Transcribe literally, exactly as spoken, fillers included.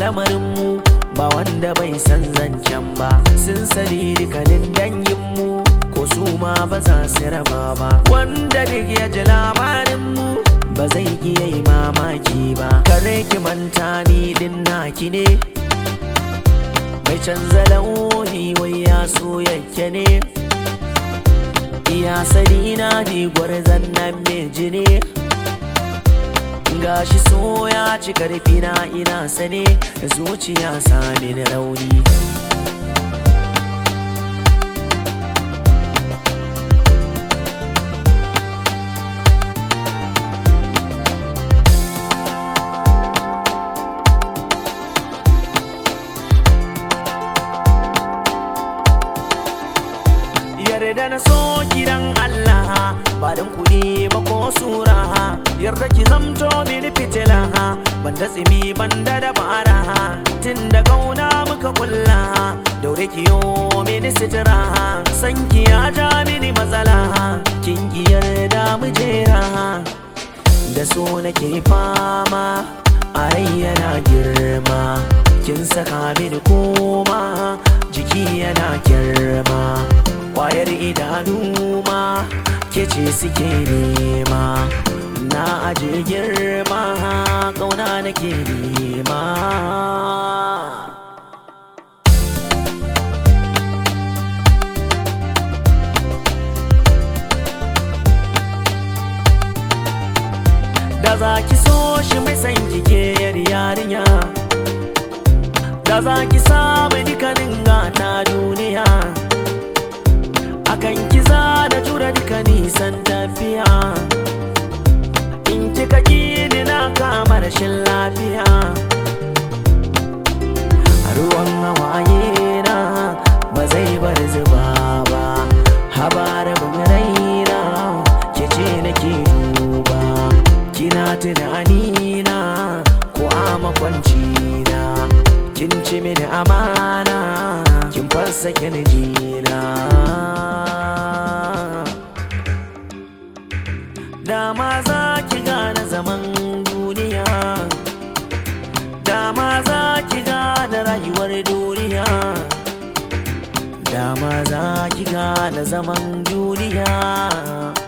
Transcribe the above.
lamarinmu ba wanda bai san zancen ba. Sun sani dukkanin danginmu ko su ma ba za su raba ba. Wanda duk ya ji labarinmu ba zai iya yi mamaki ba. Kare ki manta ni din naki ne, mai canza launi wai ya so yake ne. Iya sani na ni gwarzon nan meji ne, gashi so ya ci karfi na ina sane, zuciya sami ni rauni. Yarda na so gidan Allah ba dan kuɗi ba ko sura, yarda ki zamto mini fitila banda tsimi banda dabara. Tun da kauna muka kulla daure ki yo mini sitira, san ki ya ja mini matsala kin ki yarda mu jera. Da so nake fama a rai yana girma, kin saka mini koma jiki yana girma. Kwayar idanu ma ke ce suke nema, na aje girma kauna nake nema. Da za ki so shi mai san kike yar yarinya, da za ki samu dukkanin gata duniya. Akan kiza da jura duka nisan tafiya, in kika kini na kama rashin lafiya. Ruwan hawaye na ba zai bar zuba ba, habar bin raina ke ce nake duba. Kina tunani na ko a makwanci na, kin ci mini amana kin fasa kirjina. Dama za ki gane zaman duniya, dama za ki gane rayuwar duniya, dama za ki gane zaman duniya.